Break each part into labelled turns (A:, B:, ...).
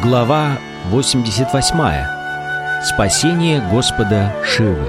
A: Глава 88. Спасение Господа Шивы.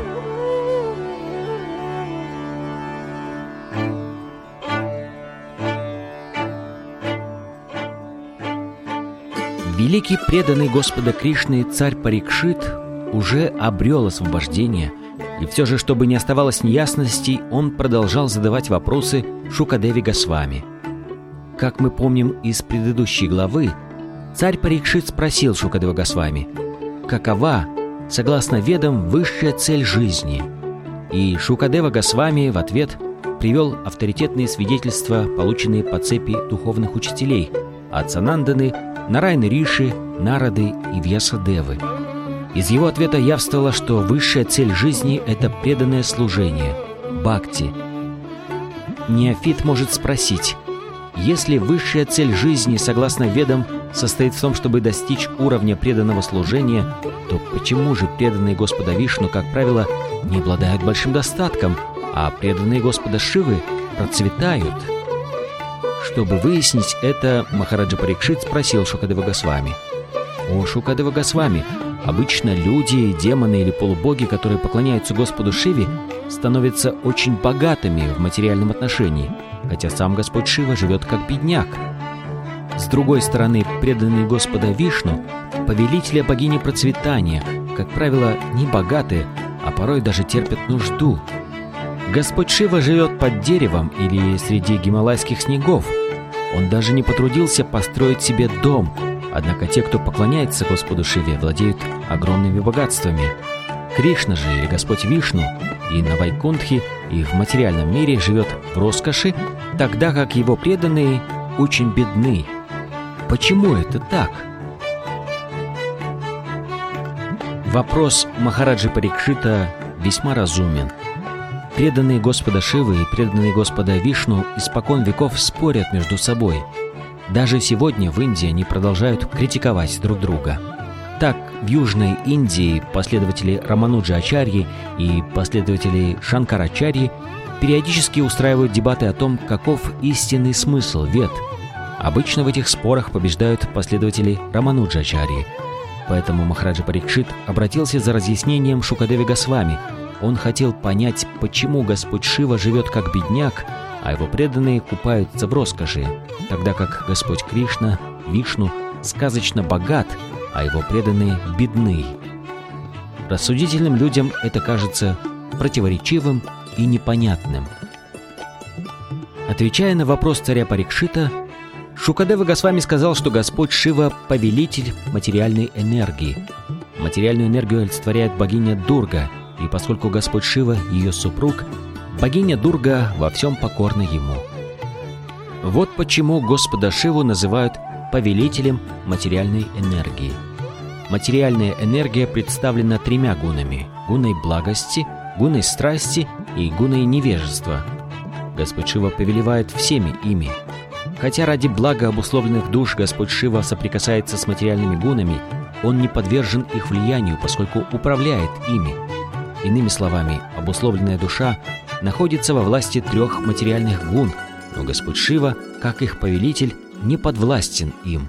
A: Великий преданный Господа Кришны царь Парикшит уже обрел освобождение, и все же, чтобы не оставалось неясностей, он продолжал задавать вопросы Шукадеве Госвами. Как мы помним из предыдущей главы, царь Парикшит спросил Шукадева Госвами, какова, согласно ведам, высшая цель жизни. И Шукадева Госвами в ответ привел авторитетные свидетельства, полученные по цепи духовных учителей от Сананданы, Нарайны Риши, Нарады и Вьясадевы. Из его ответа явствовало, что высшая цель жизни – это преданное служение, бхакти. Неофит может спросить, если высшая цель жизни, согласно ведам, состоит в том, чтобы достичь уровня преданного служения, то почему же преданные Господа Вишну, как правило, не обладают большим достатком, а преданные Господа Шивы процветают? Чтобы выяснить это, Махараджа Парикшит спросил Шукадева Госвами: «О, Шукадева Госвами, обычно люди, демоны или полубоги, которые поклоняются Господу Шиве, становятся очень богатыми в материальном отношении, хотя сам Господь Шива живет как бедняк. С другой стороны, преданные Господа Вишну, повелителя богини процветания, как правило, не богаты, а порой даже терпят нужду. Господь Шива живет под деревом или среди гималайских снегов. Он даже не потрудился построить себе дом, однако те, кто поклоняется Господу Шиве, владеют огромными богатствами. Кришна же, или Господь Вишну, и на Вайкунтхе, и в материальном мире живет в роскоши, тогда как его преданные очень бедны. Почему это так?» Вопрос Махараджи Парикшита весьма разумен. Преданные Господа Шивы и преданные Господа Вишну испокон веков спорят между собой. Даже сегодня в Индии они продолжают критиковать друг друга. Так, в Южной Индии последователи Рамануджа-ачарьи и последователи Шанкарачарьи периодически устраивают дебаты о том, каков истинный смысл вед. Обычно в этих спорах побеждают последователи Рамануджа-ачарьи. Поэтому Махараджа Парикшит обратился за разъяснением Шукадеве Госвами. Он хотел понять, почему Господь Шива живет как бедняк, а его преданные купаются в роскоши, тогда как Господь Кришна, Вишну, сказочно богат, а его преданные бедны. Рассудительным людям это кажется противоречивым и непонятным. Отвечая на вопрос царя Парикшита, Шукадева Госвами сказал, что Господь Шива – повелитель материальной энергии. Материальную энергию олицетворяет богиня Дурга, и поскольку Господь Шива – ее супруг, богиня Дурга во всем покорна ему. Вот почему Господа Шиву называют повелителем материальной энергии. Материальная энергия представлена тремя гунами – гуной благости, гуной страсти и гуной невежества. Господь Шива повелевает всеми ими. Хотя ради блага обусловленных душ Господь Шива соприкасается с материальными гунами, он не подвержен их влиянию, поскольку управляет ими. Иными словами, обусловленная душа находится во власти трех материальных гун, но Господь Шива, как их повелитель, не подвластен им.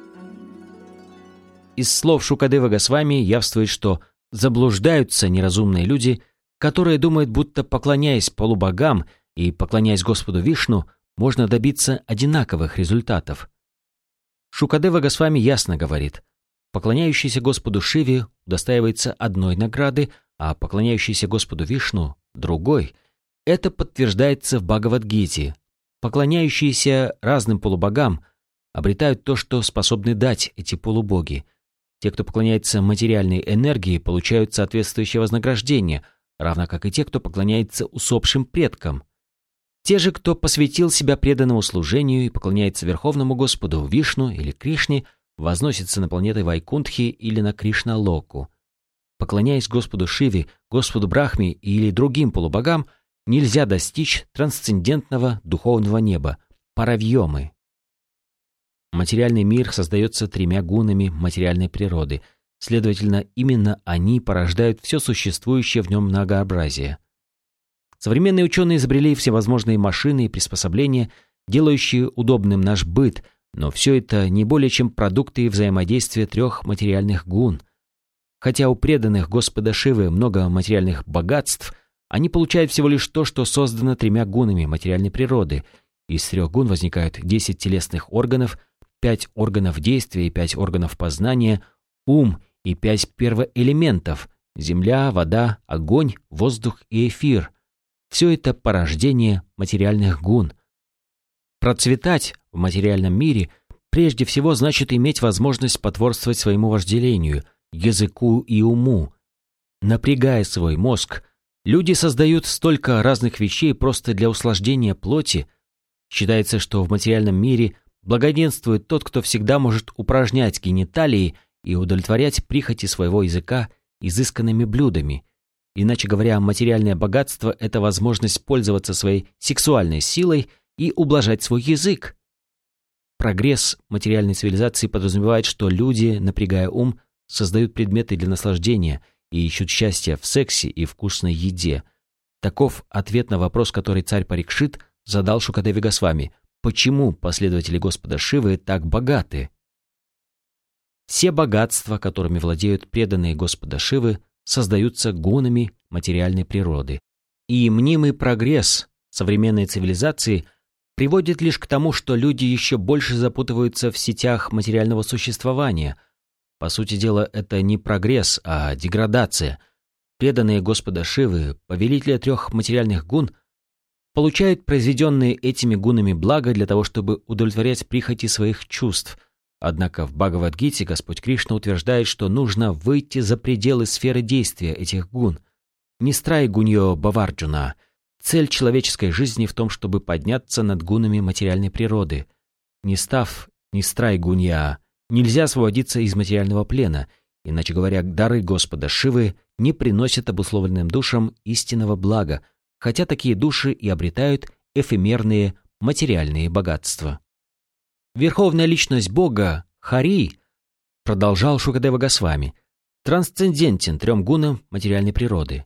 A: Из слов Шукадева Госвами явствует, что заблуждаются неразумные люди, которые думают, будто поклоняясь полубогам и поклоняясь Господу Вишну, можно добиться одинаковых результатов. Шукадева Госвами ясно говорит: поклоняющийся Господу Шиве удостаивается одной награды, а поклоняющийся Господу Вишну – другой. Это подтверждается в Бхагавад-гите. Поклоняющиеся разным полубогам обретают то, что способны дать эти полубоги. Те, кто поклоняется материальной энергии, получают соответствующее вознаграждение, равно как и те, кто поклоняется усопшим предкам. Те же, кто посвятил себя преданному служению и поклоняется Верховному Господу Вишну или Кришне, возносятся на планеты Вайкунтхи или на Кришна-локу. Поклоняясь Господу Шиве, Господу Брахме или другим полубогам, нельзя достичь трансцендентного духовного неба – паравьомы. Материальный мир создается тремя гунами материальной природы, следовательно, именно они порождают все существующее в нем многообразие. Современные ученые изобрели всевозможные машины и приспособления, делающие удобным наш быт, но все это не более чем продукты взаимодействия трех материальных гун. Хотя у преданных Господа Шивы много материальных богатств, они получают всего лишь то, что создано тремя гунами материальной природы. Из трех гун возникают 10 телесных органов, 5 органов действия и 5 органов познания, ум и 5 первоэлементов – земля, вода, огонь, воздух и эфир. Все это порождение материальных гун. Процветать в материальном мире прежде всего значит иметь возможность потворствовать своему вожделению, языку и уму. Напрягая свой мозг, люди создают столько разных вещей просто для услаждения плоти. Считается, что в материальном мире благоденствует тот, кто всегда может упражнять гениталии и удовлетворять прихоти своего языка изысканными блюдами. Иначе говоря, материальное богатство – это возможность пользоваться своей сексуальной силой и ублажать свой язык. Прогресс материальной цивилизации подразумевает, что люди, напрягая ум, создают предметы для наслаждения и ищут счастья в сексе и вкусной еде. Таков ответ на вопрос, который царь Парикшит задал Шукадеве Госвами. Почему последователи Господа Шивы так богаты? Все богатства, которыми владеют преданные Господа Шивы, создаются гунами материальной природы. И мнимый прогресс современной цивилизации приводит лишь к тому, что люди еще больше запутываются в сетях материального существования. По сути дела, это не прогресс, а деградация. Преданные Господа Шивы, повелители трех материальных гун, получают произведенные этими гунами блага для того, чтобы удовлетворять прихоти своих чувств. Однако в Бхагавад-гите Господь Кришна утверждает, что нужно выйти за пределы сферы действия этих гун. Нистрай гуньо баварджуна. Цель человеческой жизни в том, чтобы подняться над гунами материальной природы. Не став нистрай гунья, нельзя освободиться из материального плена. Иначе говоря, дары Господа Шивы не приносят обусловленным душам истинного блага, хотя такие души и обретают эфемерные материальные богатства. Верховная личность Бога, Хари, продолжал Шукадева Госвами, трансцендентен трем гунам материальной природы.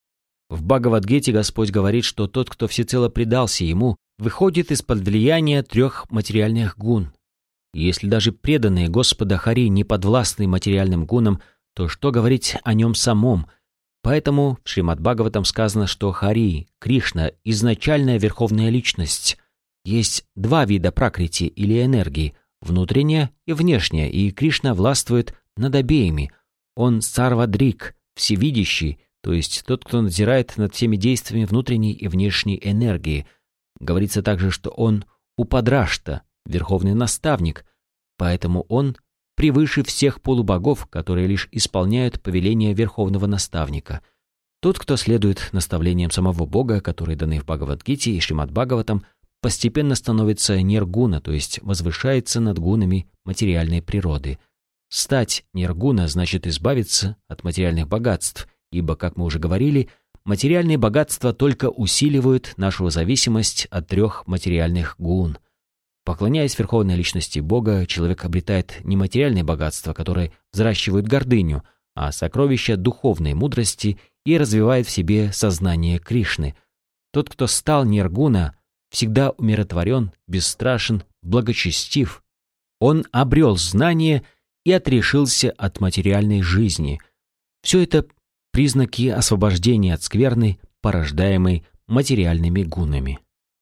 A: В Бхагавад-гите Господь говорит, что тот, кто всецело предался Ему, выходит из-под влияния трех материальных гун. Если даже преданные Господа Хари не подвластны материальным гунам, то что говорить о Нем самом? Поэтому в Шримад-Бхагаватам сказано, что Хари, Кришна, изначальная верховная личность. Есть два вида пракрити или энергии, внутренняя и внешняя, и Кришна властвует над обеими. Он сарвадрик, всевидящий, то есть тот, кто надзирает над всеми действиями внутренней и внешней энергии. Говорится также, что он упадрашта, верховный наставник, поэтому он превыше всех полубогов, которые лишь исполняют повеления верховного наставника. Тот, кто следует наставлениям самого Бога, которые даны в Бхагавад-гите и Шримад-Бхагаватам, постепенно становится ниргуна, то есть возвышается над гунами материальной природы. Стать ниргуна значит избавиться от материальных богатств, ибо, как мы уже говорили, материальные богатства только усиливают нашу зависимость от трех материальных гун. Поклоняясь верховной личности Бога, человек обретает не материальные богатства, которые взращивают гордыню, а сокровища духовной мудрости и развивает в себе сознание Кришны. Тот, кто стал ниргуна, всегда умиротворен, бесстрашен, благочестив. Он обрел знание и отрешился от материальной жизни. Все это признаки освобождения от скверны, порождаемой материальными гунами.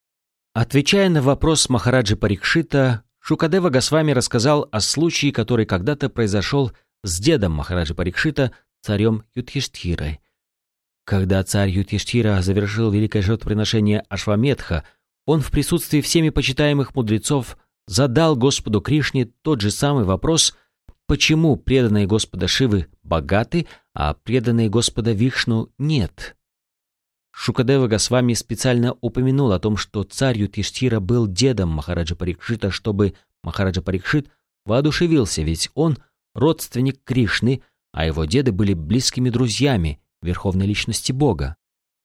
A: Отвечая на вопрос Махараджи Парикшита, Шукадева Госвами рассказал о случае, который когда-то произошел с дедом Махараджи Парикшита, царем Юдхиштхирой. Когда царь Юдхиштхира завершил великое жертвоприношение Ашваметха, он в присутствии всеми почитаемых мудрецов задал Господу Кришне тот же самый вопрос, почему преданные Господа Шивы богаты, а преданные Господа Вишну нет. Шукадева Госвами специально упомянул о том, что царь Юдхиштхира был дедом Махараджа Парикшита, чтобы Махараджа Парикшит воодушевился, ведь он родственник Кришны, а его деды были близкими друзьями верховной личности Бога.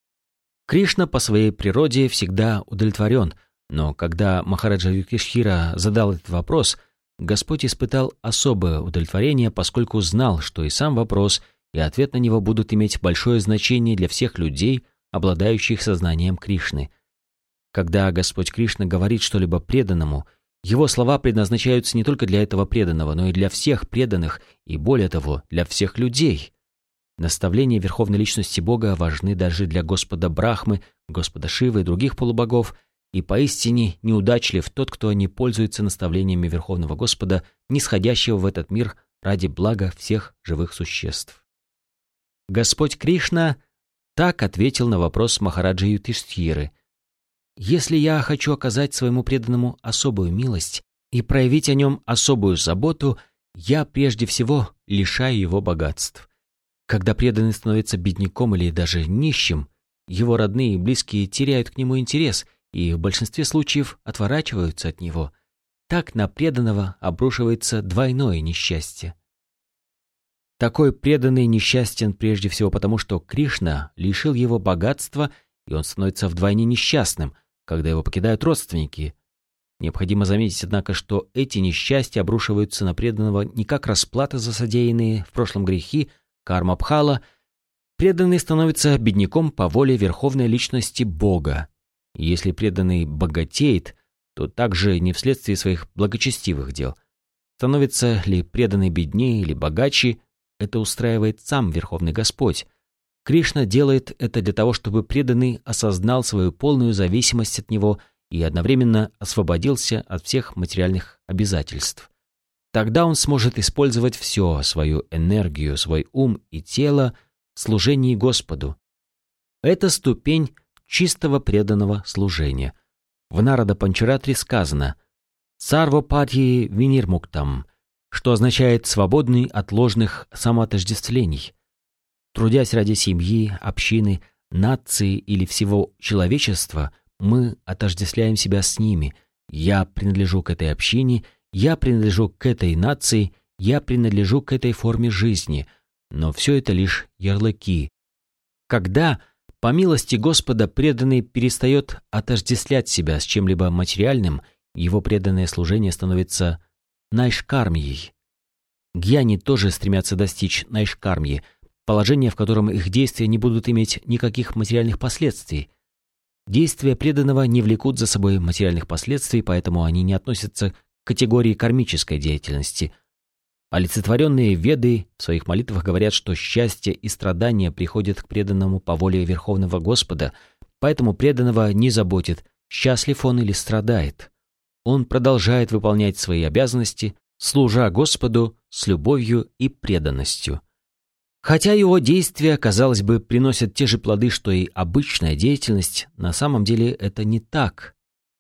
A: Кришна по своей природе всегда удовлетворен, но когда Махараджа Юдхиштхира задал этот вопрос, Господь испытал особое удовлетворение, поскольку знал, что и сам вопрос, и ответ на него будут иметь большое значение для всех людей, обладающих сознанием Кришны. Когда Господь Кришна говорит что-либо преданному, Его слова предназначаются не только для этого преданного, но и для всех преданных, и более того, для всех людей. Наставления Верховной Личности Бога важны даже для Господа Брахмы, Господа Шивы и других полубогов, и поистине неудачлив тот, кто не пользуется наставлениями Верховного Господа, нисходящего в этот мир ради блага всех живых существ. Господь Кришна так ответил на вопрос Махараджи Юдхиштхиры: «Если я хочу оказать своему преданному особую милость и проявить о нем особую заботу, я прежде всего лишаю его богатств. Когда преданный становится бедняком или даже нищим, его родные и близкие теряют к нему интерес и в большинстве случаев отворачиваются от него. Так на преданного обрушивается двойное несчастье. Такой преданный несчастен прежде всего потому, что Кришна лишил его богатства, и он становится вдвойне несчастным, когда его покидают родственники. Необходимо заметить, однако, что эти несчастья обрушиваются на преданного не как расплата за содеянные в прошлом грехи, карма Бхала. Преданный становится бедняком по воле Верховной Личности Бога. И если преданный богатеет, то также не вследствие своих благочестивых дел. Становится ли преданный беднее или богаче, это устраивает сам Верховный Господь. Кришна делает это для того, чтобы преданный осознал свою полную зависимость от него и одновременно освободился от всех материальных обязательств. Тогда он сможет использовать всю свою энергию, свой ум и тело в служении Господу. Это ступень чистого преданного служения. В Нарада Панчаратре сказано «Сарвападьи винирмуктам», что означает «свободный от ложных самоотождествлений». Трудясь ради семьи, общины, нации или всего человечества, мы отождествляем себя с ними. Я принадлежу к этой общине, я принадлежу к этой нации, я принадлежу к этой форме жизни. Но все это лишь ярлыки. Когда, по милости Господа, преданный перестает отождествлять себя с чем-либо материальным, его преданное служение становится найшкармьей. Гьяни тоже стремятся достичь найшкармьи, положение, в котором их действия не будут иметь никаких материальных последствий. Действия преданного не влекут за собой материальных последствий, поэтому они не относятся к категории кармической деятельности. Олицетворенные Веды в своих молитвах говорят, что счастье и страдания приходят к преданному по воле Верховного Господа, поэтому преданного не заботит, счастлив он или страдает. Он продолжает выполнять свои обязанности, служа Господу с любовью и преданностью. Хотя его действия, казалось бы, приносят те же плоды, что и обычная деятельность, на самом деле это не так.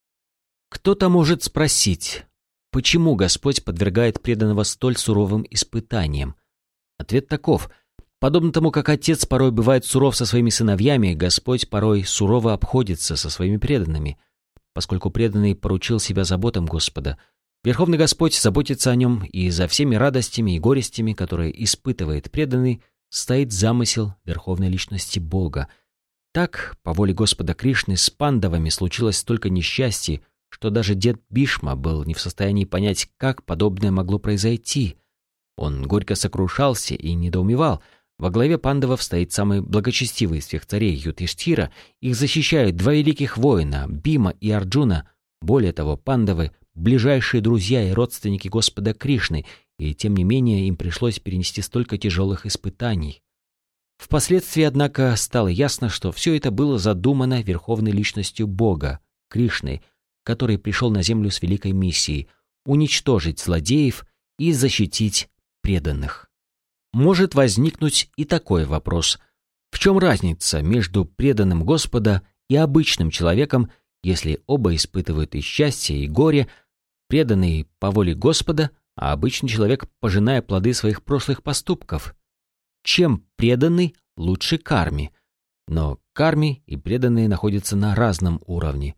A: Кто-то может спросить, почему Господь подвергает преданного столь суровым испытаниям? Ответ таков. Подобно тому, как отец порой бывает суров со своими сыновьями, Господь порой сурово обходится со своими преданными. Поскольку преданный поручил себя заботам Господа, Верховный Господь заботится о нем, и за всеми радостями и горестями, которые испытывает преданный, стоит замысел Верховной Личности Бога. Так, по воле Господа Кришны, с пандавами случилось столько несчастий, что даже дед Бишма был не в состоянии понять, как подобное могло произойти. Он горько сокрушался и недоумевал. Во главе пандавов стоит самый благочестивый из всех царей Юдхиштхира. Их защищают два великих воина, Бима и Арджуна. Более того, пандавы — ближайшие друзья и родственники Господа Кришны, и тем не менее им пришлось перенести столько тяжелых испытаний. Впоследствии, однако, стало ясно, что все это было задумано Верховной Личностью Бога, Кришной, который пришел на землю с великой миссией — уничтожить злодеев и защитить преданных. Может возникнуть и такой вопрос. В чем разница между преданным Господа и обычным человеком, если оба испытывают и счастье, и горе, преданный по воле Господа, а обычный человек, пожиная плоды своих прошлых поступков? Чем преданный лучше карме? Но карме и преданные находятся на разном уровне.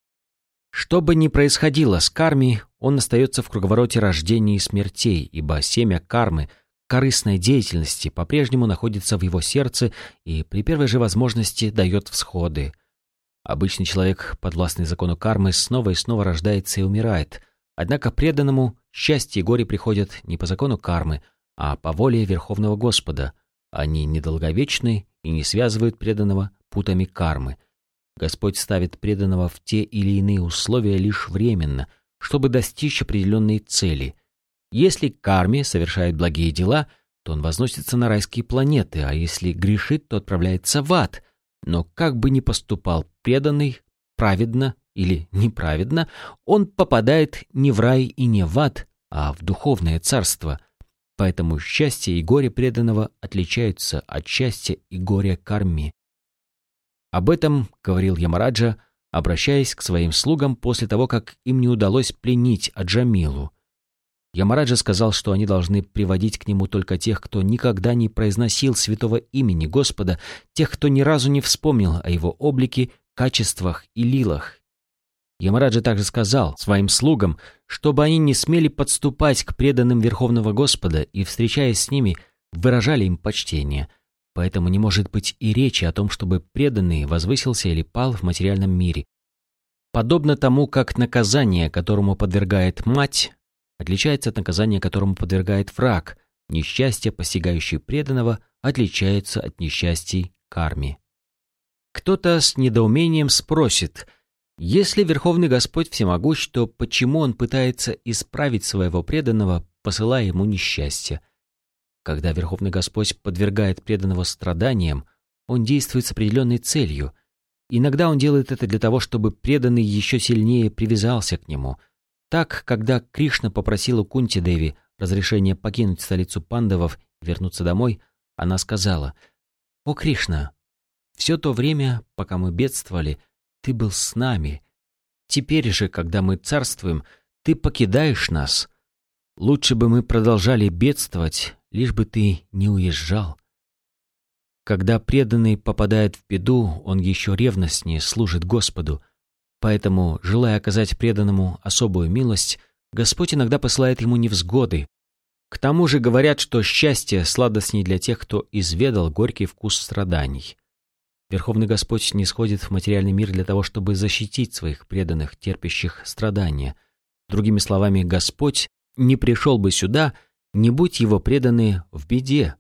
A: Что бы ни происходило с кармой, он остается в круговороте рождений и смертей, ибо семя кармы, корыстной деятельности, по-прежнему находится в его сердце и при первой же возможности дает всходы. Обычный человек, подвластный закону кармы, снова и снова рождается и умирает. Однако преданному счастье и горе приходят не по закону кармы, а по воле Верховного Господа. Они недолговечны и не связывают преданного путами кармы. Господь ставит преданного в те или иные условия лишь временно, чтобы достичь определенной цели. Если карми совершает благие дела, то он возносится на райские планеты, а если грешит, то отправляется в ад. Но как бы ни поступал преданный, праведно или неправедно, он попадает не в рай и не в ад, а в духовное царство. Поэтому счастье и горе преданного отличаются от счастья и горя карми. Об этом говорил Ямараджа, обращаясь к своим слугам после того, как им не удалось пленить Аджамилу. Ямараджа сказал, что они должны приводить к нему только тех, кто никогда не произносил святого имени Господа, тех, кто ни разу не вспомнил о его облике, качествах и лилах. Ямараджа также сказал своим слугам, чтобы они не смели подступать к преданным Верховного Господа и, встречаясь с ними, выражали им почтение. Поэтому не может быть и речи о том, чтобы преданный возвысился или пал в материальном мире. Подобно тому, как наказание, которому подвергает мать, отличается от наказания, которому подвергает враг, несчастье, постигающее преданного, отличается от несчастий карми. Кто-то с недоумением спросит, если Верховный Господь всемогущ, то почему Он пытается исправить своего преданного, посылая ему несчастье? Когда Верховный Господь подвергает преданного страданиям, Он действует с определенной целью. Иногда Он делает это для того, чтобы преданный еще сильнее привязался к Нему. Так, когда Кришна попросил у Кунти-деви разрешения покинуть столицу пандавов и вернуться домой, она сказала: «О Кришна, все то время, пока мы бедствовали, ты был с нами. Теперь же, когда мы царствуем, ты покидаешь нас. Лучше бы мы продолжали бедствовать, лишь бы ты не уезжал». Когда преданный попадает в беду, он еще ревностнее служит Господу. Поэтому, желая оказать преданному особую милость, Господь иногда посылает ему невзгоды. К тому же говорят, что счастье сладостней для тех, кто изведал горький вкус страданий. Верховный Господь нисходит в материальный мир для того, чтобы защитить своих преданных, терпящих страдания. Другими словами, Господь не пришел бы сюда, не будь его преданные в беде.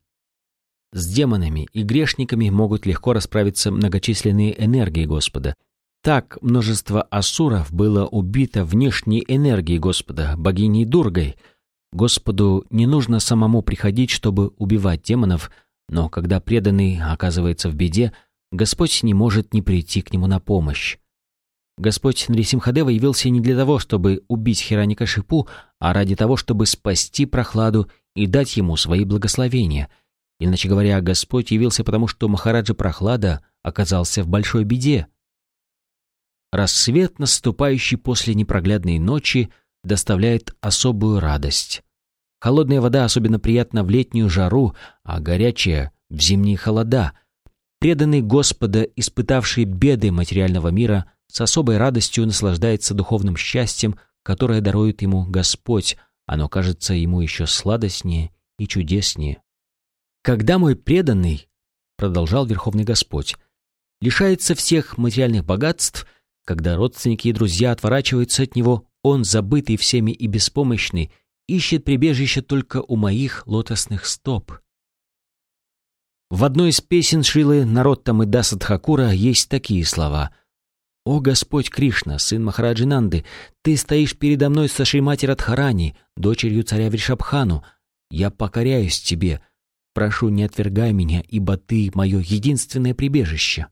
A: С демонами и грешниками могут легко расправиться многочисленные энергии Господа. Так множество асуров было убито внешней энергией Господа, богиней Дургой. Господу не нужно самому приходить, чтобы убивать демонов, но когда преданный оказывается в беде, Господь не может не прийти к нему на помощь. Господь Нрисимхадева явился не для того, чтобы убить Хираньякашипу, а ради того, чтобы спасти Прохладу и дать ему свои благословения. Иначе говоря, Господь явился потому, что Махараджа Прохлада оказался в большой беде. Рассвет, наступающий после непроглядной ночи, доставляет особую радость. Холодная вода особенно приятна в летнюю жару, а горячая — в зимние холода. Преданный Господа, испытавший беды материального мира, с особой радостью наслаждается духовным счастьем, которое дарует ему Господь. Оно кажется ему еще сладостнее и чудеснее. «Когда мой преданный, — продолжал Верховный Господь, — лишается всех материальных богатств, когда родственники и друзья отворачиваются от него, он, забытый всеми и беспомощный, ищет прибежище только у моих лотосных стоп». В одной из песен Шрилы Нароттамы Даса Тхакура есть такие слова: «О Господь Кришна, сын Махараджи Нанды, ты стоишь передо мной со Шримати Радхарани, дочерью царя Вришабхану. Я покоряюсь тебе. Прошу, не отвергай меня, ибо ты мое единственное прибежище».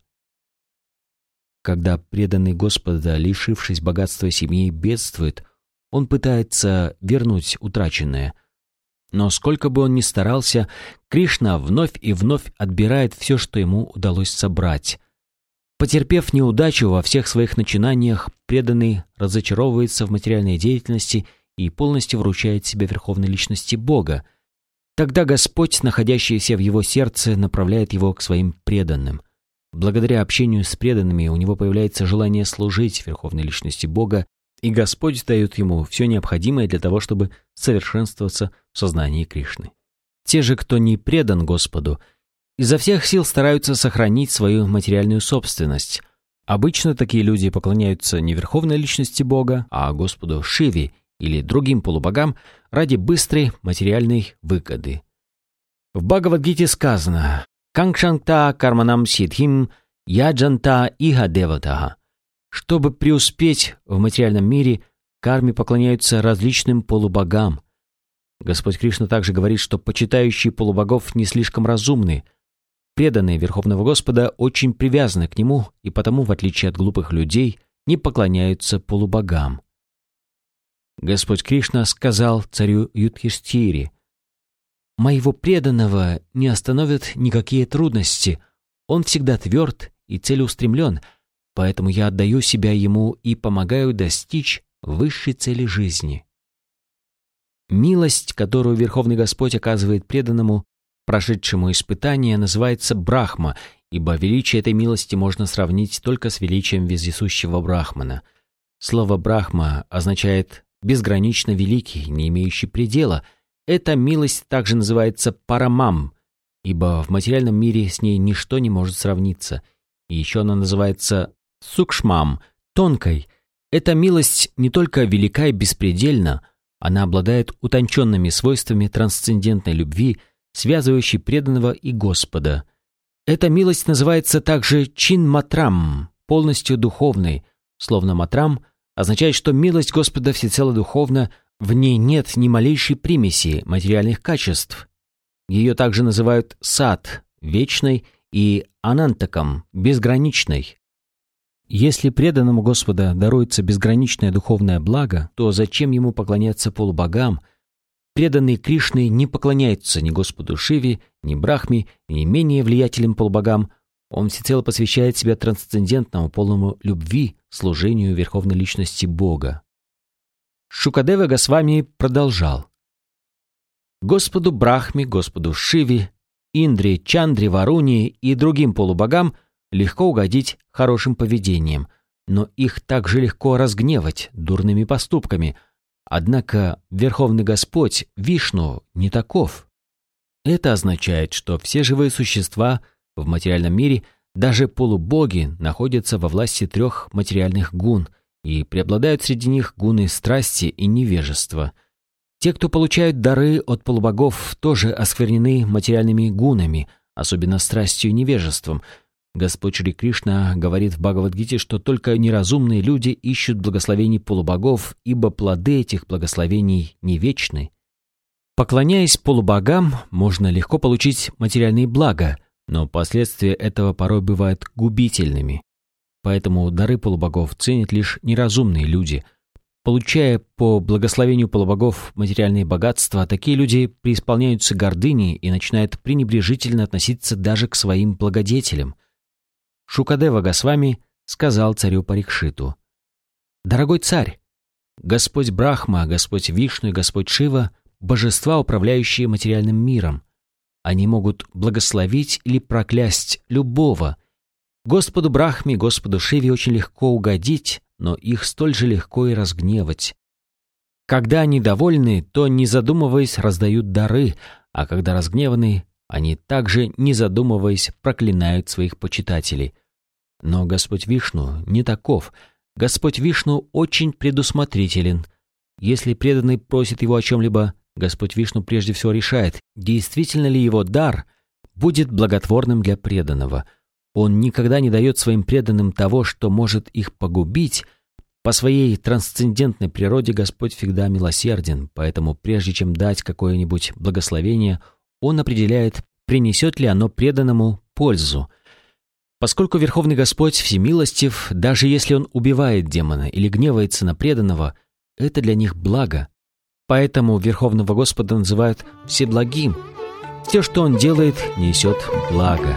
A: Когда преданный Господа, лишившись богатства семьи, бедствует, он пытается вернуть утраченное. Но сколько бы он ни старался, Кришна вновь и вновь отбирает все, что ему удалось собрать. Потерпев неудачу во всех своих начинаниях, преданный разочаровывается в материальной деятельности и полностью вручает себя Верховной Личности Бога. Тогда Господь, находящийся в его сердце, направляет его к своим преданным. Благодаря общению с преданными у него появляется желание служить Верховной Личности Бога, и Господь дает ему все необходимое для того, чтобы совершенствоваться в сознании Кришны. Те же, кто не предан Господу, изо всех сил стараются сохранить свою материальную собственность. Обычно такие люди поклоняются не Верховной Личности Бога, а Господу Шиве или другим полубогам ради быстрой материальной выгоды. В Бхагавад-гите сказано: «Канкшанта карманам сидхим яджанта иха деватаха». Чтобы преуспеть в материальном мире, карме поклоняются различным полубогам. Господь Кришна также говорит, что почитающие полубогов не слишком разумны. Преданные Верховного Господа очень привязаны к Нему и потому, в отличие от глупых людей, не поклоняются полубогам. Господь Кришна сказал царю Юдхиштхире: «Моего преданного не остановят никакие трудности. Он всегда тверд и целеустремлен, поэтому я отдаю себя ему и помогаю достичь высшей цели жизни». Милость, которую Верховный Господь оказывает преданному, прошедшему испытание, называется Брахма, ибо величие этой милости можно сравнить только с величием вездесущего Брахмана. Слово «Брахма» означает «безгранично великий, не имеющий предела». Эта милость также называется Парамам, ибо в материальном мире с ней ничто не может сравниться. И еще она называется Сукшмам, тонкой. Эта милость не только велика и беспредельна, она обладает утонченными свойствами трансцендентной любви, связывающей преданного и Господа. Эта милость называется также Чин-матрам, полностью духовной. Словно матрам означает, что милость Господа всецело духовна, в ней нет ни малейшей примеси материальных качеств. Ее также называют сат, вечной, и анантакам, безграничной. Если преданному Господа даруется безграничное духовное благо, то зачем ему поклоняться полубогам? Преданные Кришны не поклоняются ни Господу Шиве, ни Брахме, ни менее влиятельным полубогам. Он всецело посвящает себя трансцендентному, полному любви, служению Верховной Личности Бога. Шукадева Госвами продолжал: Господу Брахме, Господу Шиве, Индре, Чандре, Варуне и другим полубогам легко угодить хорошим поведением, но их также легко разгневать дурными поступками. Однако Верховный Господь, Вишну, не таков. Это означает, что все живые существа в материальном мире, даже полубоги, находятся во власти трех материальных гун, и преобладают среди них гуны страсти и невежества. Те, кто получают дары от полубогов, тоже осквернены материальными гунами, особенно страстью и невежеством. Господь Шри Кришна говорит в Бхагавад-гите, что только неразумные люди ищут благословений полубогов, ибо плоды этих благословений не вечны. Поклоняясь полубогам, можно легко получить материальные блага, но последствия этого порой бывают губительными. Поэтому дары полубогов ценят лишь неразумные люди. Получая по благословению полубогов материальные богатства, такие люди преисполняются гордыней и начинают пренебрежительно относиться даже к своим благодетелям. Шукадева Госвами сказал царю Парикшиту: «Дорогой царь, Господь Брахма, Господь Вишну и Господь Шива — божества, управляющие материальным миром. Они могут благословить или проклясть любого. Господу Брахме, Господу Шиве очень легко угодить, но их столь же легко и разгневать. Когда они довольны, то, не задумываясь, раздают дары, а когда разгневаны, они также, не задумываясь, проклинают своих почитателей. Но Господь Вишну не таков. Господь Вишну очень предусмотрителен. Если преданный просит его о чем-либо, Господь Вишну прежде всего решает, действительно ли его дар будет благотворным для преданного. Он никогда не дает своим преданным того, что может их погубить. По своей трансцендентной природе Господь всегда милосерден, поэтому прежде чем дать какое-нибудь благословение, Он определяет, принесет ли оно преданному пользу. Поскольку Верховный Господь всемилостив, даже если Он убивает демона или гневается на преданного, это для них благо. Поэтому Верховного Господа называют Всеблагим. Все, что Он делает, несет благо.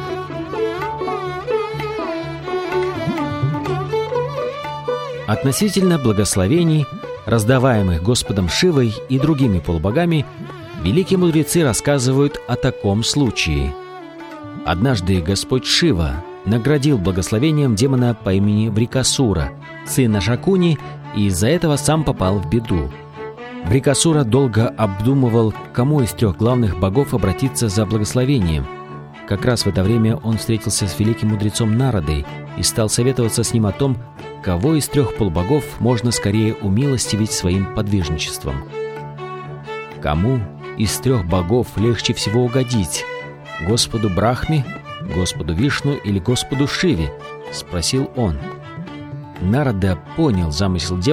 A: Относительно благословений, раздаваемых Господом Шивой и другими полубогами, великие мудрецы рассказывают о таком случае. Однажды Господь Шива наградил благословением демона по имени Врикасура, сына Шакуни, и из-за этого сам попал в беду. Врикасура долго обдумывал, к кому из трех главных богов обратиться за благословением. Как раз в это время он встретился с великим мудрецом Нарадой и стал советоваться с ним о том, кого из трех полубогов можно скорее умилостивить своим подвижничеством. Кому из трех богов легче всего угодить? Господу Брахме, Господу Вишну или Господу Шиве? — спросил он. Нарада понял замысел демона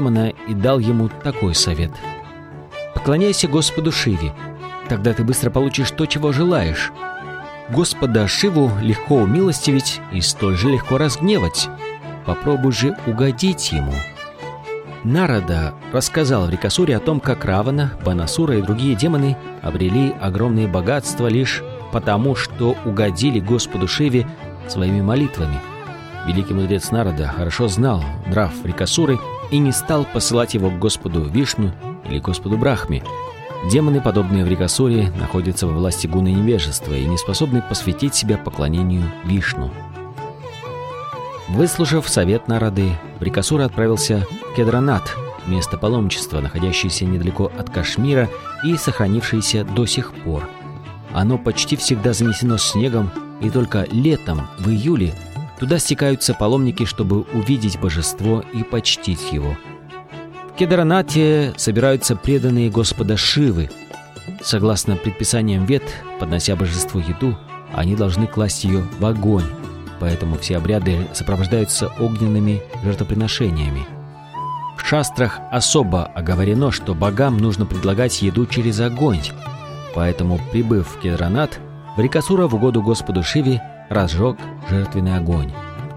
A: и дал ему такой совет. «Поклоняйся Господу Шиве, тогда ты быстро получишь то, чего желаешь. Господа Шиву легко умилостивить и столь же легко разгневать. Попробуй же угодить ему». Нарада рассказал Врикасуре о том, как Равана, Банасура и другие демоны обрели огромные богатства лишь потому, что угодили Господу Шиве своими молитвами. Великий мудрец Нарада хорошо знал нрав Врикасуры и не стал посылать его к Господу Вишну или Господу Брахме. Демоны, подобные Врикасуре, находятся во власти гуны невежества и не способны посвятить себя поклонению Вишну. Выслушав совет Нарады, Врикасура отправился в Кедранат, место паломничества, находящееся недалеко от Кашмира и сохранившееся до сих пор. Оно почти всегда занесено снегом, и только летом, в июле, туда стекаются паломники, чтобы увидеть божество и почтить его. В Кедранате собираются преданные Господа Шивы. Согласно предписаниям Вед, поднося божеству еду, они должны класть ее в огонь, поэтому все обряды сопровождаются огненными жертвоприношениями. В шастрах особо оговорено, что богам нужно предлагать еду через огонь, поэтому, прибыв в Кедранат, Врикасура в угоду Господу Шиве разжег жертвенный огонь.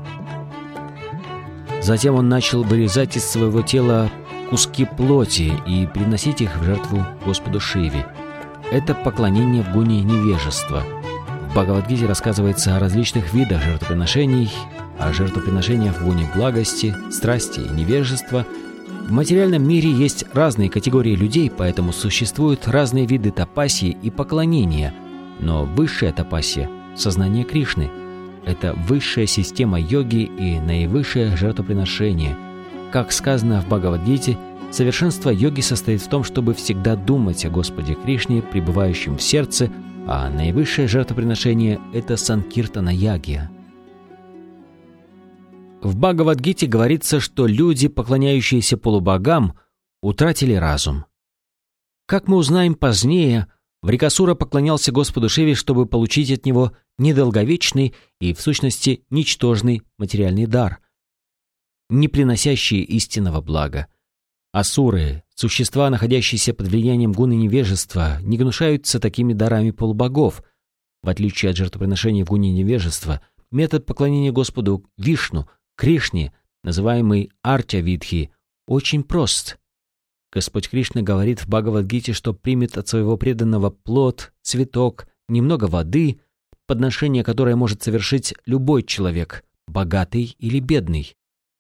A: Затем он начал вырезать из своего тела куски плоти и приносить их в жертву Господу Шиве. Это поклонение в гуне невежества. В Бхагавад-гите рассказывается о различных видах жертвоприношений, о жертвоприношениях в гуне благости, страсти и невежества. В материальном мире есть разные категории людей, поэтому существуют разные виды тапасии и поклонения. Но высшая тапасия — сознание Кришны. Это высшая система йоги и наивысшее жертвоприношение. Как сказано в Бхагавад-гите, совершенство йоги состоит в том, чтобы всегда думать о Господе Кришне, пребывающем в сердце, а наивысшее жертвоприношение — это санкиртана-ягья. В Бхагавад-гите говорится, что люди, поклоняющиеся полубогам, утратили разум. Как мы узнаем позднее, Врикасура поклонялся Господу Шиве, чтобы получить от него недолговечный и, в сущности, ничтожный материальный дар, не приносящий истинного блага. Асуры, существа, находящиеся под влиянием гуны невежества, не гнушаются такими дарами полубогов. В отличие от жертвоприношений в гуне невежества, метод поклонения Господу Вишну, Кришне, называемый Артя-видхи, очень прост. Господь Кришна говорит в Бхагавад-гите, что примет от своего преданного плод, цветок, немного воды, подношение, которое может совершить любой человек, богатый или бедный.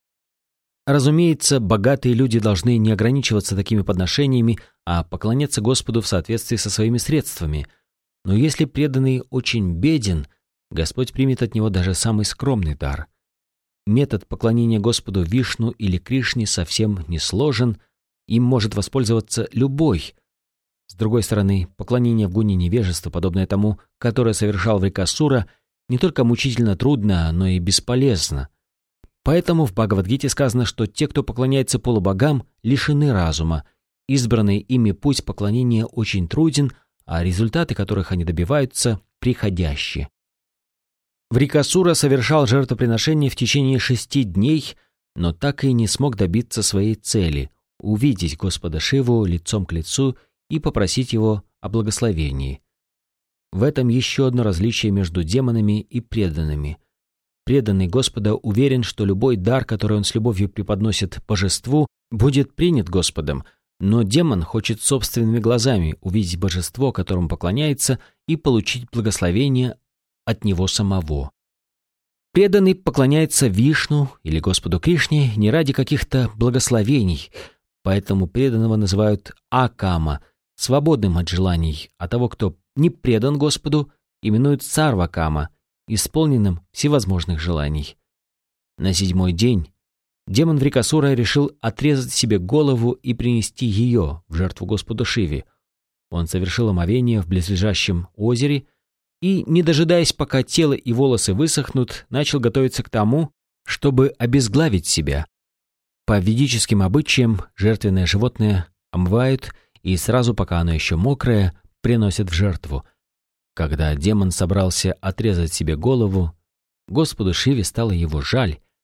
A: Разумеется, богатые люди должны не ограничиваться такими подношениями, а поклоняться Господу в соответствии со своими средствами. Но если преданный очень беден, Господь примет от него даже самый скромный дар. Метод поклонения Господу Вишну или Кришне совсем не сложен, им может воспользоваться любой. С другой стороны, поклонение в гуне невежества, подобное тому, которое совершал Врикасура, не только мучительно трудно, но и бесполезно. Поэтому в Бхагавад-гите сказано, что те, кто поклоняется полубогам, лишены разума. Избранный ими путь поклонения очень труден, а результаты, которых они добиваются, приходящие. Врикасура совершал жертвоприношение в течение 6 дней, но так и не смог добиться своей цели — увидеть Господа Шиву лицом к лицу и попросить его о благословении. В этом еще одно различие между демонами и преданными. Преданный Господа уверен, что любой дар, который он с любовью преподносит божеству, будет принят Господом, но демон хочет собственными глазами увидеть божество, которому поклоняется, и получить благословение от него самого. Преданный поклоняется Вишну или Господу Кришне не ради каких-то благословений, поэтому преданного называют Акама, свободным от желаний, а того, кто не предан Господу, именуют Сарвакама, исполненным всевозможных желаний. На 7-й день демон Врикасура решил отрезать себе голову и принести ее в жертву Господу Шиве. Он совершил омовение в близлежащем озере и, не дожидаясь, пока тело и волосы высохнут, начал готовиться к тому, чтобы обезглавить себя. По ведическим обычаям жертвенное животное омывают и сразу, пока оно еще мокрое, приносят в жертву. Когда демон собрался отрезать себе голову, Господу Шиве стало его жаль.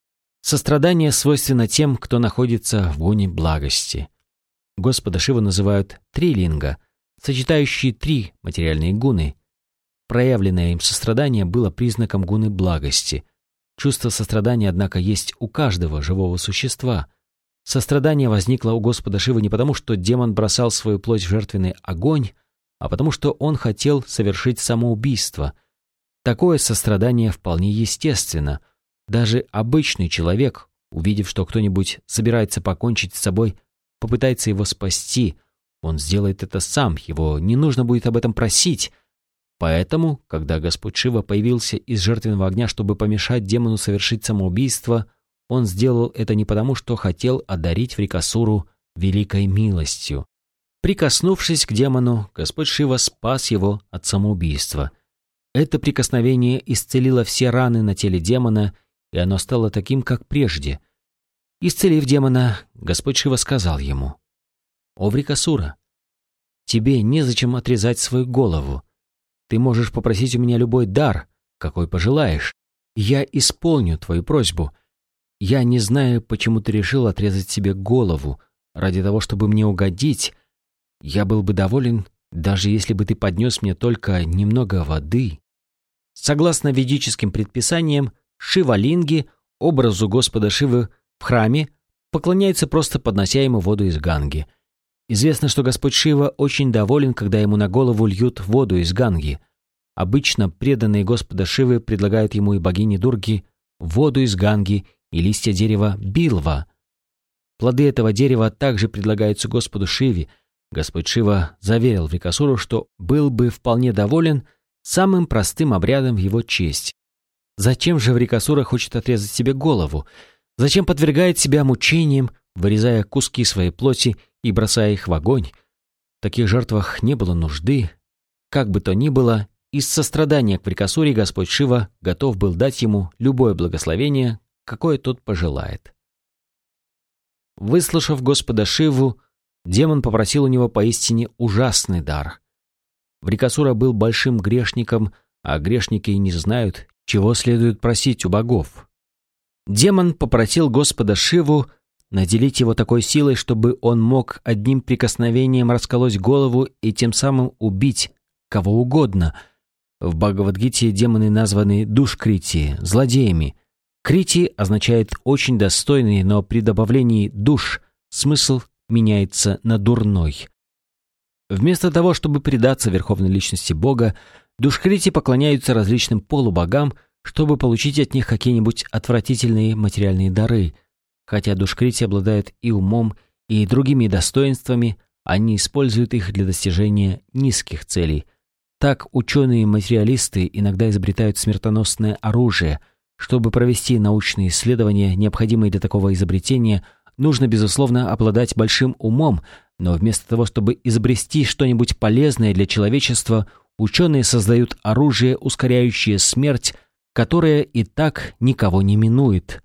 A: Сострадание свойственно тем, кто находится в гуне благости. Господа Шиву называют трилинга, сочетающие три материальные гуны. Проявленное им сострадание было признаком гуны благости. Чувство сострадания, однако, есть у каждого живого существа. Сострадание возникло у Господа Шивы не потому, что демон бросал свою плоть в жертвенный огонь, а потому что он хотел совершить самоубийство. Такое сострадание вполне естественно. Даже обычный человек, увидев, что кто-нибудь собирается покончить с собой, попытается его спасти. Он сделает это сам, его не нужно будет об этом просить. Поэтому, когда Господь Шива появился из жертвенного огня, чтобы помешать демону совершить самоубийство, он сделал это не потому, что хотел одарить Врикасуру великой милостью. Прикоснувшись к демону, Господь Шива спас его от самоубийства. Это прикосновение исцелило все раны на теле демона, и оно стало таким, как прежде. Исцелив демона, Господь Шива сказал ему: «О, Врикасура, тебе незачем отрезать свою голову. Ты можешь попросить у меня любой дар, какой пожелаешь. Я исполню твою просьбу. Я не знаю, почему ты решил отрезать себе голову. Ради того, чтобы мне угодить, я был бы доволен, даже если бы ты поднес мне только немного воды». Согласно ведическим предписаниям, Шивалинги, образу Господа Шивы в храме, поклоняются просто поднося ему воду из Ганги. Известно, что Господь Шива очень доволен, когда ему на голову льют воду из Ганги. Обычно преданные Господа Шивы предлагают ему и богине Дурги воду из Ганги и листья дерева билва. Плоды этого дерева также предлагаются Господу Шиве. Господь Шива заверил Врикасуру, что был бы вполне доволен самым простым обрядом в его честь. Зачем же Врикасура хочет отрезать себе голову? Зачем подвергает себя мучениям, вырезая куски своей плоти и бросая их в огонь? В таких жертвах не было нужды. Как бы то ни было, из сострадания к Врикасуре Господь Шива готов был дать ему любое благословение, какое тот пожелает. Выслушав Господа Шиву, демон попросил у него поистине ужасный дар. Врикасура был большим грешником, а грешники не знают, чего следует просить у богов. Демон попросил Господа Шиву наделить его такой силой, чтобы он мог одним прикосновением расколоть голову и тем самым убить кого угодно. В Бхагавад-гите демоны названы душкрити, злодеями. Крити означает «очень достойный», но при добавлении «душ» смысл меняется на «дурной». Вместо того, чтобы предаться верховной личности Бога, душкрити поклоняются различным полубогам, чтобы получить от них какие-нибудь отвратительные материальные дары. Хотя душкрити обладают и умом, и другими достоинствами, они используют их для достижения низких целей. Так ученые-материалисты иногда изобретают смертоносное оружие. Чтобы провести научные исследования, необходимые для такого изобретения, нужно, безусловно, обладать большим умом, но вместо того, чтобы изобрести что-нибудь полезное для человечества, ученые создают оружие, ускоряющее смерть, которое и так никого не минует.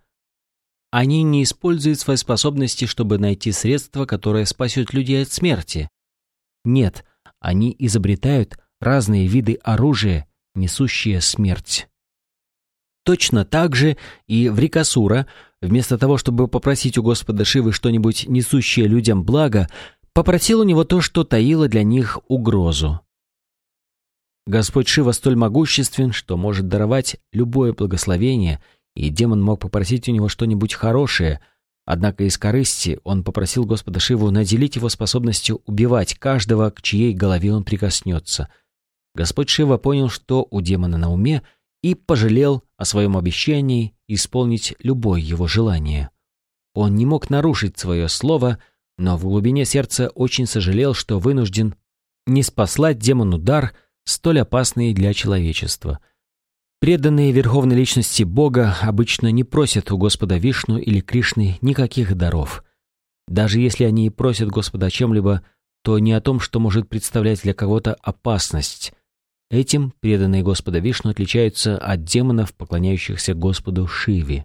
A: Они не используют свои способности, чтобы найти средство, которое спасет людей от смерти. Нет, они изобретают разные виды оружия, несущие смерть. Точно так же и Врикасура, вместо того, чтобы попросить у Господа Шивы что-нибудь несущее людям благо, попросил у него то, что таило для них угрозу. Господь Шива столь могуществен, что может даровать любое благословение, и демон мог попросить у него что-нибудь хорошее, однако из корысти он попросил Господа Шиву наделить его способностью убивать каждого, к чьей голове он прикоснется. Господь Шива понял, что у демона на уме, и пожалел о своем обещании исполнить любое его желание. Он не мог нарушить свое слово, но в глубине сердца очень сожалел, что вынужден ниспослать демону дар, столь опасный для человечества. Преданные верховной личности Бога обычно не просят у Господа Вишну или Кришны никаких даров. Даже если они и просят Господа о чем-либо, то не о том, что может представлять для кого-то опасность. Этим преданные Господа Вишну отличаются от демонов, поклоняющихся Господу Шиве.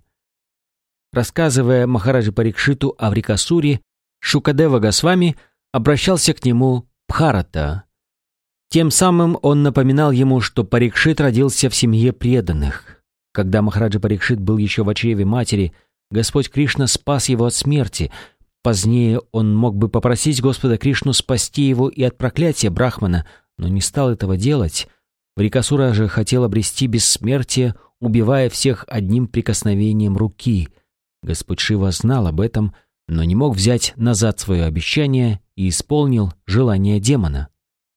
A: Рассказывая Махараджи Парикшиту о Врикасуре, Шукадева Госвами обращался к нему Бхарата. Тем самым он напоминал ему, что Парикшит родился в семье преданных. Когда Махараджа Парикшит был еще в чреве матери, Господь Кришна спас его от смерти. Позднее он мог бы попросить Господа Кришну спасти его и от проклятия Брахмана, но не стал этого делать. Врикасура же хотел обрести бессмертие, убивая всех одним прикосновением руки. Господь Шива знал об этом, но не мог взять назад свое обещание и исполнил желание демона.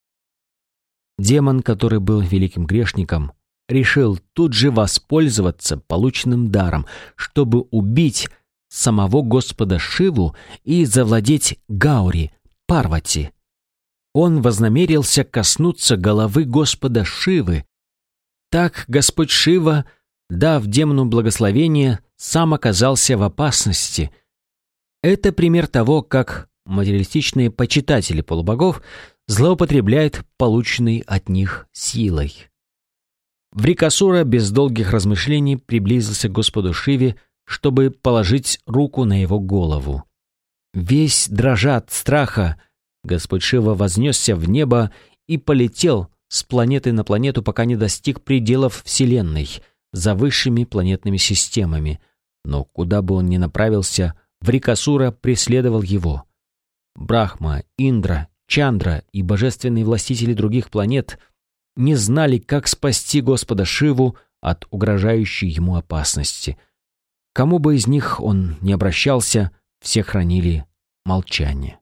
A: Демон, который был великим грешником, решил тут же воспользоваться полученным даром, чтобы убить самого Господа Шиву и завладеть Гаури, Парвати. Он вознамерился коснуться головы Господа Шивы. Так Господь Шива, дав демону благословение, сам оказался в опасности. Это пример того, как материалистичные почитатели полубогов злоупотребляют полученной от них силой. Врикасура без долгих размышлений приблизился к Господу Шиве, чтобы положить руку на его голову. Весь дрожа от страха, Господь Шива вознесся в небо и полетел с планеты на планету, пока не достиг пределов Вселенной, за высшими планетными системами. Но куда бы он ни направился, Врикасура преследовал его. Брахма, Индра, Чандра и божественные властители других планет не знали, как спасти Господа Шиву от угрожающей ему опасности. Кому бы из них он ни обращался, все хранили молчание.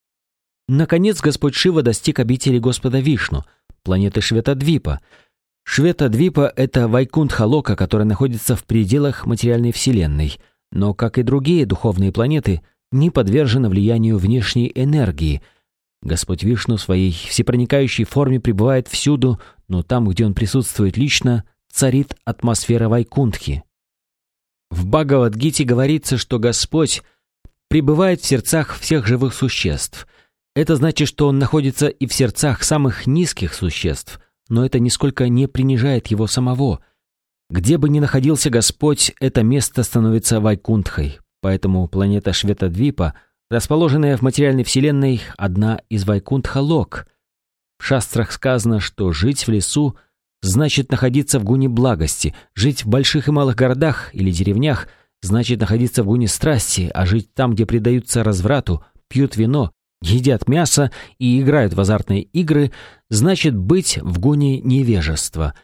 A: Наконец Господь Шива достиг обители Господа Вишну, планеты Шветадвипа. Шветадвипа — это Вайкунтха-лока, которая находится в пределах материальной вселенной, но, как и другие духовные планеты, не подвержена влиянию внешней энергии. Господь Вишну в своей всепроникающей форме пребывает всюду, но там, где он присутствует лично, царит атмосфера Вайкунтхи. В Бхагавад-гите говорится, что Господь пребывает в сердцах всех живых существ. Это значит, что он находится и в сердцах самых низких существ, но это нисколько не принижает его самого. Где бы ни находился Господь, это место становится Вайкунтхой, поэтому планета Шветадвипа, расположенная в материальной вселенной, одна из Вайкунтха-лок. В шастрах сказано, что жить в лесу значит находиться в гуне благости, жить в больших и малых городах или деревнях значит находиться в гуне страсти, а жить там, где предаются разврату, пьют вино, едят мясо и играют в азартные игры, значит быть в гуне невежества.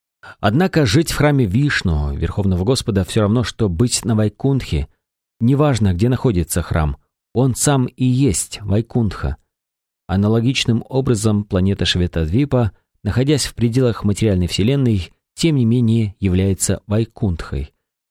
A: Однако жить в храме Вишну, Верховного Господа, все равно, что быть на Вайкунтхе. Неважно, где находится храм, он сам и есть Вайкунтха. Аналогичным образом планета Шветадвипа, находясь в пределах материальной вселенной, тем не менее является Вайкунтхой.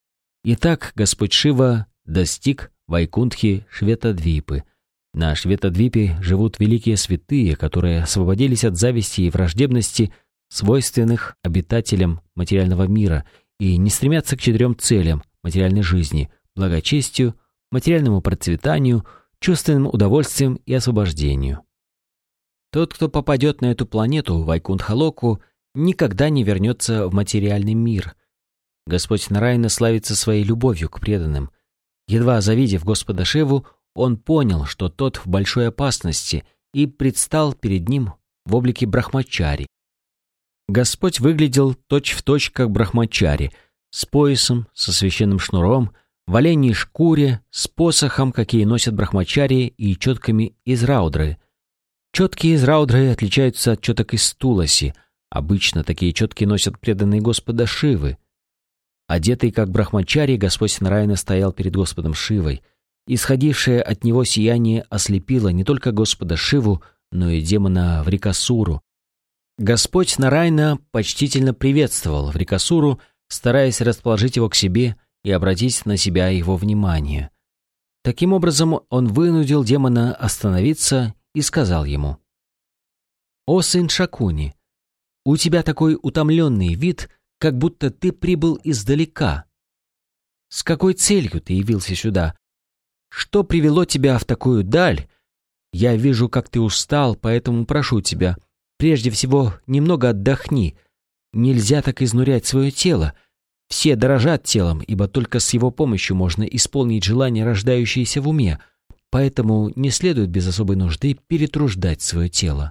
A: Итак, Господь Шива достиг Вайкунтхи Шветадвипы. На Шветадвипе живут великие святые, которые освободились от зависти и враждебности, свойственных обитателям материального мира, и не стремятся к 4 целям материальной жизни – благочестию, материальному процветанию, чувственным удовольствиям и освобождению. Тот, кто попадет на эту планету, Вайкунтха-локу, никогда не вернется в материальный мир. Господь Нараяна славится своей любовью к преданным. Едва завидев Господа Шиву, он понял, что тот в большой опасности, и предстал перед ним в облике брахмачари. Господь выглядел точь-в-точь как брахмачари, с поясом, со священным шнуром, в оленьей шкуре, с посохом, какие носят брахмачари, и четками из раудры. Четки из раудры отличаются от четок из туласи. Обычно такие четки носят преданные Господа Шивы. Одетый как брахмачари, Господь Нараяна стоял перед Господом Шивой. Исходившее от него сияние ослепило не только Господа Шиву, но и демона Врикасуру. Господь Нараяна почтительно приветствовал Врикасуру, стараясь расположить его к себе и обратить на себя его внимание. Таким образом, он вынудил демона остановиться и сказал ему: «О сын Шакуни, у тебя такой утомленный вид, как будто ты прибыл издалека. С какой целью ты явился сюда? Что привело тебя в такую даль? Я вижу, как ты устал, поэтому прошу тебя, прежде всего, немного отдохни. Нельзя так изнурять свое тело. Все дорожат телом, ибо только с его помощью можно исполнить желания, рождающиеся в уме, поэтому не следует без особой нужды перетруждать свое тело».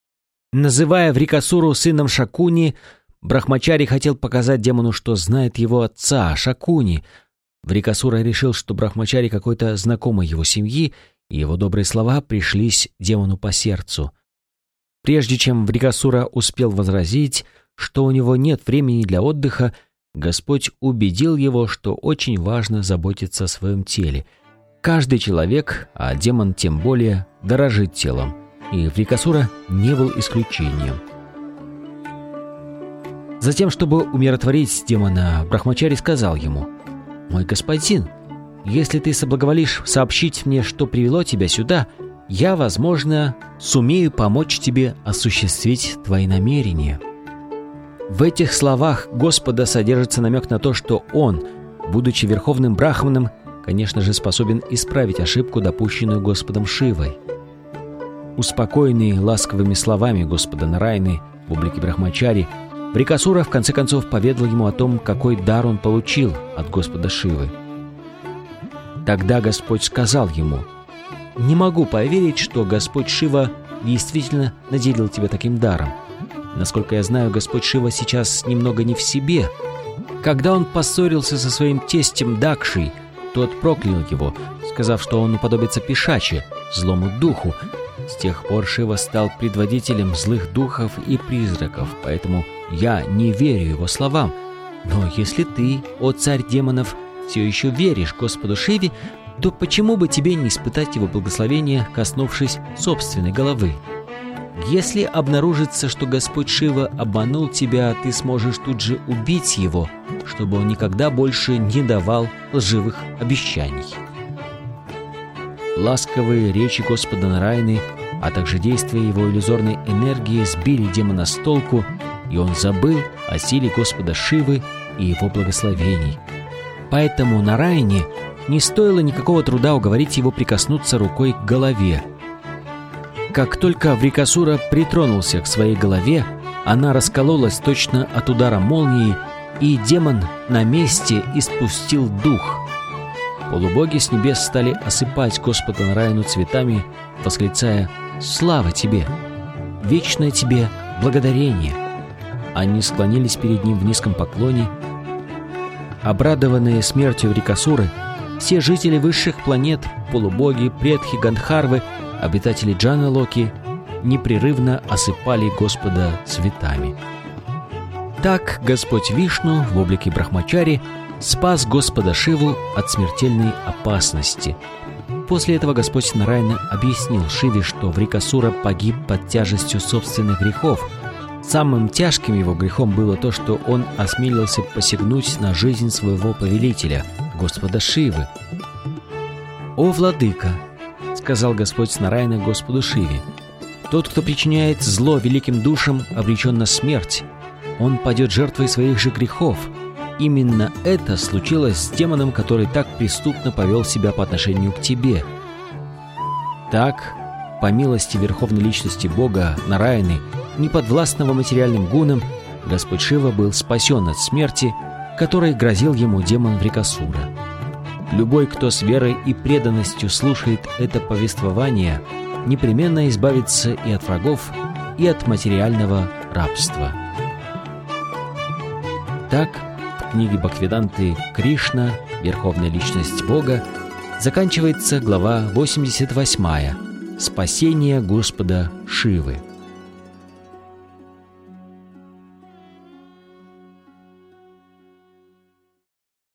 A: Называя Врикасуру сыном Шакуни, Брахмачари хотел показать демону, что знает его отца, Шакуни, Врикасура решил, что Брахмачари какой-то знакомый его семьи, и его добрые слова пришлись демону по сердцу. Прежде чем Врикасура успел возразить, что у него нет времени для отдыха, Господь убедил его, что очень важно заботиться о своем теле. Каждый человек, а демон тем более, дорожит телом, и Врикасура не был исключением. Затем, чтобы умиротворить демона, Брахмачари сказал ему: «Мой господин, если ты соблаговолишь сообщить мне, что привело тебя сюда, я, возможно, сумею помочь тебе осуществить твои намерения». В этих словах Господа содержится намек на то, что он, будучи верховным брахманом, конечно же, способен исправить ошибку, допущенную Господом Шивой. Успокоенный ласковыми словами Господа Нараяны в облике Брахмачари, Врикасура в конце концов поведал ему о том, какой дар он получил от Господа Шивы. Тогда Господь сказал ему: «Не могу поверить, что Господь Шива действительно наделил тебя таким даром. Насколько я знаю, Господь Шива сейчас немного не в себе. Когда он поссорился со своим тестем Дакшей, тот проклял его, сказав, что он уподобится пишаче, злому духу. С тех пор Шива стал предводителем злых духов и призраков, поэтому я не верю его словам. Но если ты, о царь демонов, все еще веришь Господу Шиве, то почему бы тебе не испытать его благословения, коснувшись собственной головы? Если обнаружится, что Господь Шива обманул тебя, ты сможешь тут же убить его, чтобы он никогда больше не давал лживых обещаний». Ласковые речи Господа Нараяны, а также действия его иллюзорной энергии сбили демона с толку, и он забыл о силе Господа Шивы и его благословений. Поэтому Нараяне не стоило никакого труда уговорить его прикоснуться рукой к голове. Как только Врикасура притронулся к своей голове, она раскололась точно от удара молнии, и демон на месте испустил дух. Полубоги с небес стали осыпать Господа Нараяну цветами, восклицая: «Слава тебе! Вечное тебе благодарение!» Они склонились перед ним в низком поклоне. Обрадованные смертью Врикасуры, все жители высших планет, полубоги, предки, гандхарвы, обитатели Джана-Локи непрерывно осыпали Господа цветами. Так Господь Вишну в облике Брахмачари спас Господа Шиву от смертельной опасности. После этого Господь Нараяна объяснил Шиве, что Врикасура погиб под тяжестью собственных грехов. Самым тяжким его грехом было то, что он осмелился посягнуть на жизнь своего повелителя, Господа Шивы. «О, владыка!» — сказал Господь Нараяна Господу Шиве: «тот, кто причиняет зло великим душам, обречен на смерть. Он падет жертвой своих же грехов. Именно это случилось с демоном, который так преступно повел себя по отношению к тебе». Так, по милости Верховной Личности Бога Нараяны, неподвластного материальным гунам, Господь Шива был спасен от смерти, которой грозил ему демон Врикасура. Любой, кто с верой и преданностью слушает это повествование, непременно избавится и от врагов, и от материального рабства. Так, в книге Бхактивиданты «Кришна. Верховная Личность Бога» заканчивается глава 88 «Спасение Господа Шивы».